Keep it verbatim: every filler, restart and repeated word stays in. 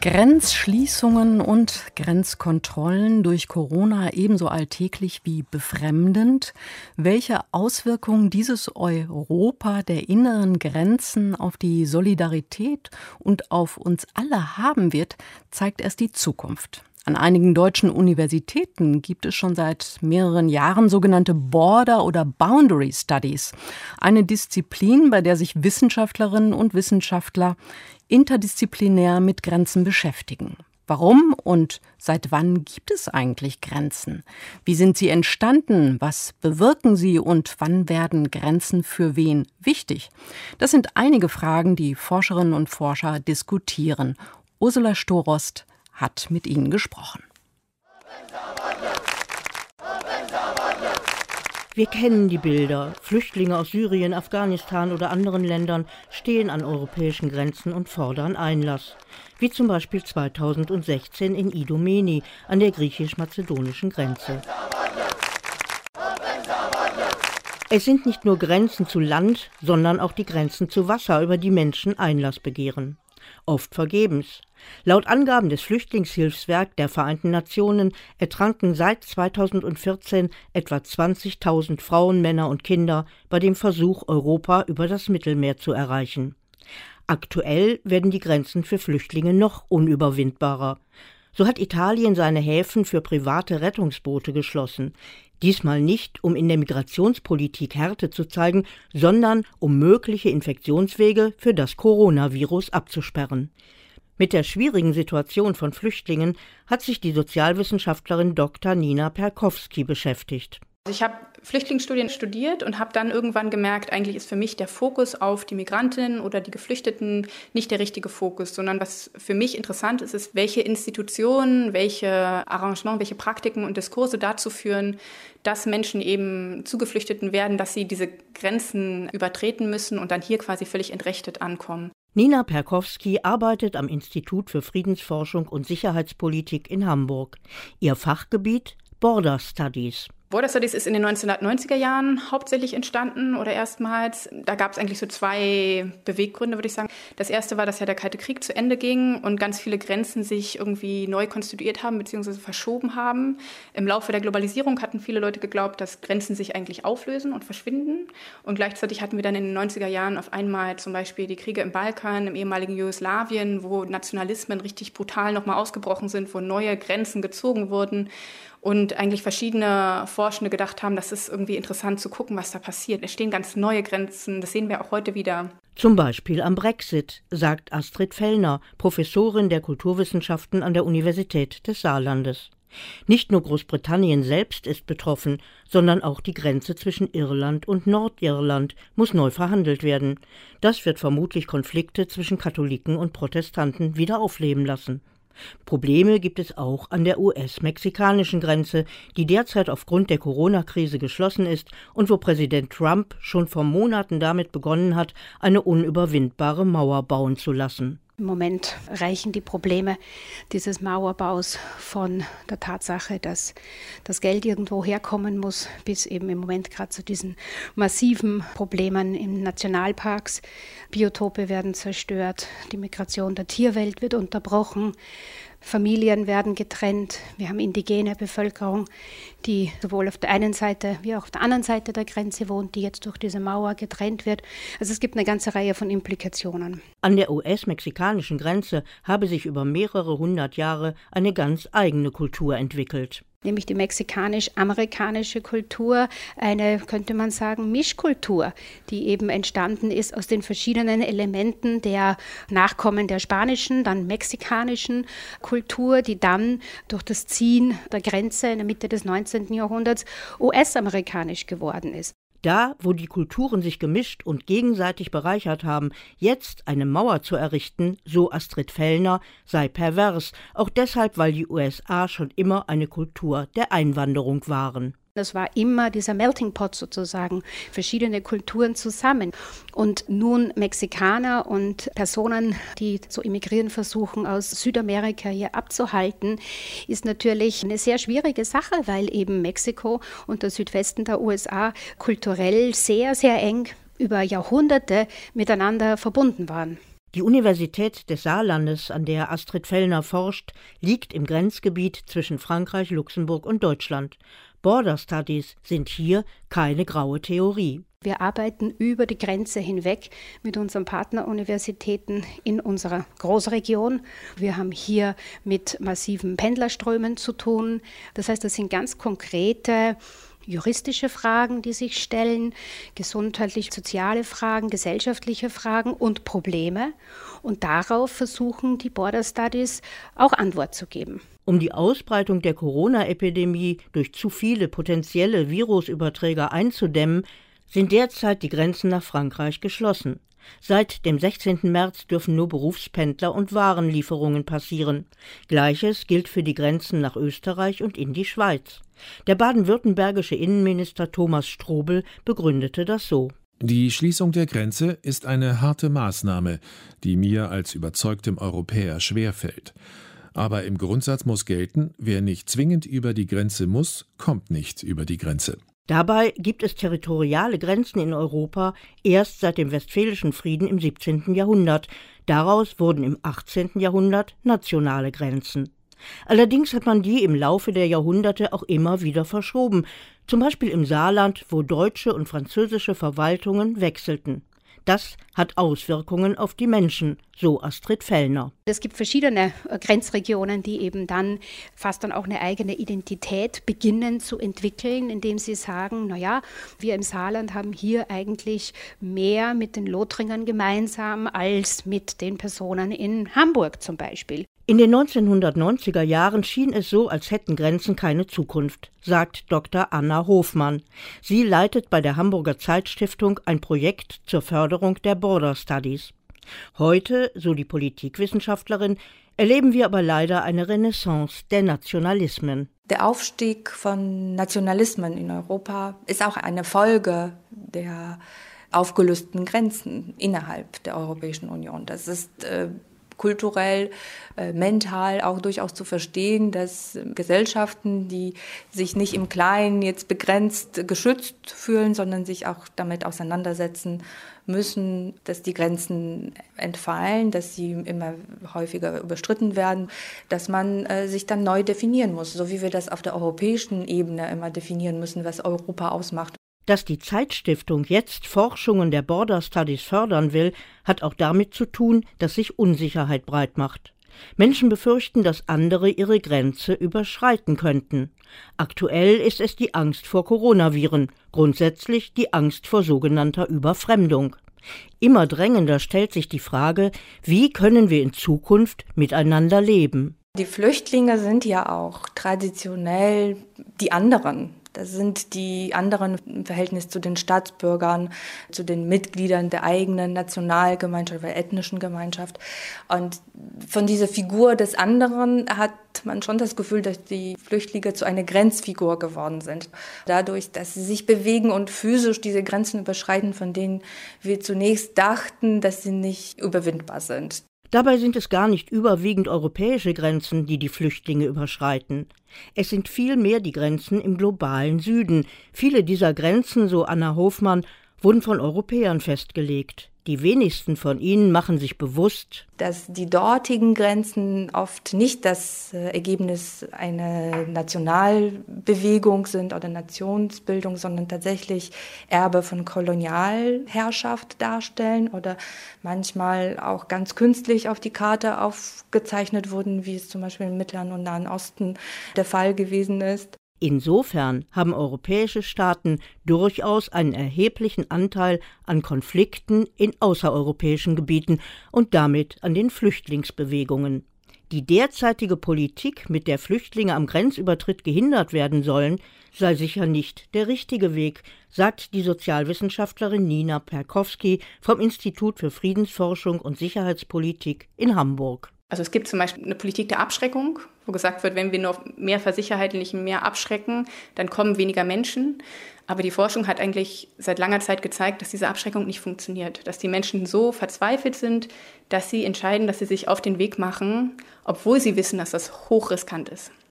Grenzschließungen und Grenzkontrollen durch Corona ebenso alltäglich wie befremdend. Welche Auswirkungen dieses Europa der inneren Grenzen auf die Solidarität und auf uns alle haben wird, zeigt erst die Zukunft. An einigen deutschen Universitäten gibt es schon seit mehreren Jahren sogenannte Border- oder Boundary Studies. Eine Disziplin, bei der sich Wissenschaftlerinnen und Wissenschaftler interdisziplinär mit Grenzen beschäftigen. Warum und seit wann gibt es eigentlich Grenzen? Wie sind sie entstanden? Was bewirken sie und wann werden Grenzen für wen wichtig? Das sind einige Fragen, die Forscherinnen und Forscher diskutieren. Ursula Storost hat mit ihnen gesprochen. Wir kennen die Bilder. Flüchtlinge aus Syrien, Afghanistan oder anderen Ländern stehen an europäischen Grenzen und fordern Einlass. Wie zum Beispiel zweitausendsechzehn in Idomeni an der griechisch-mazedonischen Grenze. Es sind nicht nur Grenzen zu Land, sondern auch die Grenzen zu Wasser, über die Menschen Einlass begehren. Oft vergebens. Laut Angaben des Flüchtlingshilfswerks der Vereinten Nationen ertranken seit zweitausendvierzehn etwa zwanzigtausend Frauen, Männer und Kinder bei dem Versuch, Europa über das Mittelmeer zu erreichen. Aktuell werden die Grenzen für Flüchtlinge noch unüberwindbarer. So hat Italien seine Häfen für private Rettungsboote geschlossen. Diesmal nicht, um in der Migrationspolitik Härte zu zeigen, sondern um mögliche Infektionswege für das Coronavirus abzusperren. Mit der schwierigen Situation von Flüchtlingen hat sich die Sozialwissenschaftlerin Doktor Nina Perkowski beschäftigt. Ich habe Flüchtlingsstudien studiert und habe dann irgendwann gemerkt, eigentlich ist für mich der Fokus auf die Migrantinnen oder die Geflüchteten nicht der richtige Fokus, sondern was für mich interessant ist, ist, welche Institutionen, welche Arrangements, welche Praktiken und Diskurse dazu führen, dass Menschen eben zu Geflüchteten werden, dass sie diese Grenzen übertreten müssen und dann hier quasi völlig entrechtet ankommen. Nina Perkowski arbeitet am Institut für Friedensforschung und Sicherheitspolitik in Hamburg. Ihr Fachgebiet Border Studies. Border Studies ist in den neunzehnhundertneunziger Jahren hauptsächlich entstanden oder erstmals. Da gab es eigentlich so zwei Beweggründe, würde ich sagen. Das erste war, dass ja der Kalte Krieg zu Ende ging und ganz viele Grenzen sich irgendwie neu konstituiert haben bzw. verschoben haben. Im Laufe der Globalisierung hatten viele Leute geglaubt, dass Grenzen sich eigentlich auflösen und verschwinden. Und gleichzeitig hatten wir dann in den neunziger Jahren auf einmal zum Beispiel die Kriege im Balkan, im ehemaligen Jugoslawien, wo Nationalismen richtig brutal nochmal ausgebrochen sind, wo neue Grenzen gezogen wurden. Und eigentlich verschiedene Forschende gedacht haben, das ist irgendwie interessant zu gucken, was da passiert. Es stehen ganz neue Grenzen, das sehen wir auch heute wieder. Zum Beispiel am Brexit, sagt Astrid Fellner, Professorin der Kulturwissenschaften an der Universität des Saarlandes. Nicht nur Großbritannien selbst ist betroffen, sondern auch die Grenze zwischen Irland und Nordirland muss neu verhandelt werden. Das wird vermutlich Konflikte zwischen Katholiken und Protestanten wieder aufleben lassen. Probleme gibt es auch an der U S-mexikanischen Grenze, die derzeit aufgrund der Corona-Krise geschlossen ist und wo Präsident Trump schon vor Monaten damit begonnen hat, eine unüberwindbare Mauer bauen zu lassen. Im Moment reichen die Probleme dieses Mauerbaus von der Tatsache, dass das Geld irgendwo herkommen muss, bis eben im Moment gerade zu diesen massiven Problemen in Nationalparks. Biotope werden zerstört, die Migration der Tierwelt wird unterbrochen, Familien werden getrennt. Wir haben indigene Bevölkerung, die sowohl auf der einen Seite wie auch auf der anderen Seite der Grenze wohnt, die jetzt durch diese Mauer getrennt wird. Also es gibt eine ganze Reihe von Implikationen. An der U S-mexikanischen Grenze habe sich über mehrere hundert Jahre eine ganz eigene Kultur entwickelt. Nämlich die mexikanisch-amerikanische Kultur, eine, könnte man sagen, Mischkultur, die eben entstanden ist aus den verschiedenen Elementen der Nachkommen der spanischen, dann mexikanischen Kultur, die dann durch das Ziehen der Grenze in der Mitte des neunzehnten Jahrhunderts U S-amerikanisch geworden ist. Da, wo die Kulturen sich gemischt und gegenseitig bereichert haben, jetzt eine Mauer zu errichten, so Astrid Fellner, sei pervers, auch deshalb, weil die U S A schon immer eine Kultur der Einwanderung waren. Das war immer dieser Melting Pot sozusagen, verschiedene Kulturen zusammen. Und nun Mexikaner und Personen, die zu immigrieren versuchen, aus Südamerika hier abzuhalten, ist natürlich eine sehr schwierige Sache, weil eben Mexiko und der Südwesten der U S A kulturell sehr, sehr eng über Jahrhunderte miteinander verbunden waren. Die Universität des Saarlandes, an der Astrid Fellner forscht, liegt im Grenzgebiet zwischen Frankreich, Luxemburg und Deutschland. Border Studies sind hier keine graue Theorie. Wir arbeiten über die Grenze hinweg mit unseren Partneruniversitäten in unserer Großregion. Wir haben hier mit massiven Pendlerströmen zu tun. Das heißt, das sind ganz konkrete juristische Fragen, die sich stellen, gesundheitlich-soziale Fragen, gesellschaftliche Fragen und Probleme. Und darauf versuchen die Border Studies auch Antwort zu geben. Um die Ausbreitung der Corona-Epidemie durch zu viele potenzielle Virusüberträger einzudämmen, sind derzeit die Grenzen nach Frankreich geschlossen. Seit dem sechzehnten März dürfen nur Berufspendler und Warenlieferungen passieren. Gleiches gilt für die Grenzen nach Österreich und in die Schweiz. Der baden-württembergische Innenminister Thomas Strobel begründete das so. Die Schließung der Grenze ist eine harte Maßnahme, die mir als überzeugtem Europäer schwerfällt. Aber im Grundsatz muss gelten, wer nicht zwingend über die Grenze muss, kommt nicht über die Grenze. Dabei gibt es territoriale Grenzen in Europa erst seit dem Westfälischen Frieden im siebzehnten Jahrhundert. Daraus wurden im achtzehnten Jahrhundert nationale Grenzen. Allerdings hat man die im Laufe der Jahrhunderte auch immer wieder verschoben, zum Beispiel im Saarland, wo deutsche und französische Verwaltungen wechselten. Das hat Auswirkungen auf die Menschen, so Astrid Fellner. Es gibt verschiedene Grenzregionen, die eben dann fast dann auch eine eigene Identität beginnen zu entwickeln, indem sie sagen, naja, wir im Saarland haben hier eigentlich mehr mit den Lothringern gemeinsam als mit den Personen in Hamburg zum Beispiel. In den neunzehnhundertneunziger Jahren schien es so, als hätten Grenzen keine Zukunft, sagt Doktor Anna Hofmann. Sie leitet bei der Hamburger Zeitstiftung ein Projekt zur Förderung der Border Studies. Heute, so die Politikwissenschaftlerin, erleben wir aber leider eine Renaissance der Nationalismen. Der Aufstieg von Nationalismen in Europa ist auch eine Folge der aufgelösten Grenzen innerhalb der Europäischen Union. Das ist äh, kulturell, äh, mental auch durchaus zu verstehen, dass Gesellschaften, die sich nicht im Kleinen jetzt begrenzt geschützt fühlen, sondern sich auch damit auseinandersetzen müssen, dass die Grenzen entfallen, dass sie immer häufiger überstritten werden, dass man äh, sich dann neu definieren muss, so wie wir das auf der europäischen Ebene immer definieren müssen, was Europa ausmacht. Dass die Zeitstiftung jetzt Forschungen der Border Studies fördern will, hat auch damit zu tun, dass sich Unsicherheit breitmacht. Menschen befürchten, dass andere ihre Grenze überschreiten könnten. Aktuell ist es die Angst vor Coronaviren, grundsätzlich die Angst vor sogenannter Überfremdung. Immer drängender stellt sich die Frage, wie können wir in Zukunft miteinander leben? Die Flüchtlinge sind ja auch traditionell die anderen. Das sind die anderen im Verhältnis zu den Staatsbürgern, zu den Mitgliedern der eigenen Nationalgemeinschaft oder ethnischen Gemeinschaft. Und von dieser Figur des anderen hat man schon das Gefühl, dass die Flüchtlinge zu einer Grenzfigur geworden sind. Dadurch, dass sie sich bewegen und physisch diese Grenzen überschreiten, von denen wir zunächst dachten, dass sie nicht überwindbar sind. Dabei sind es gar nicht überwiegend europäische Grenzen, die die Flüchtlinge überschreiten. Es sind vielmehr die Grenzen im globalen Süden. Viele dieser Grenzen, so Anna Hofmann, wurden von Europäern festgelegt. Die wenigsten von ihnen machen sich bewusst, dass die dortigen Grenzen oft nicht das Ergebnis einer Nationalbewegung sind oder Nationsbildung, sondern tatsächlich Erbe von Kolonialherrschaft darstellen oder manchmal auch ganz künstlich auf die Karte aufgezeichnet wurden, wie es zum Beispiel im Mittleren und Nahen Osten der Fall gewesen ist. Insofern haben europäische Staaten durchaus einen erheblichen Anteil an Konflikten in außereuropäischen Gebieten und damit an den Flüchtlingsbewegungen. Die derzeitige Politik, mit der Flüchtlinge am Grenzübertritt gehindert werden sollen, sei sicher nicht der richtige Weg, sagt die Sozialwissenschaftlerin Nina Perkowski vom Institut für Friedensforschung und Sicherheitspolitik in Hamburg. Also es gibt zum Beispiel eine Politik der Abschreckung, wo gesagt wird, wenn wir nur mehr versicherheitlichen, mehr abschrecken, dann kommen weniger Menschen. Aber die Forschung hat eigentlich seit langer Zeit gezeigt, dass diese Abschreckung nicht funktioniert. Dass die Menschen so verzweifelt sind, dass sie entscheiden, dass sie sich auf den Weg machen, obwohl sie wissen, dass das hochriskant ist.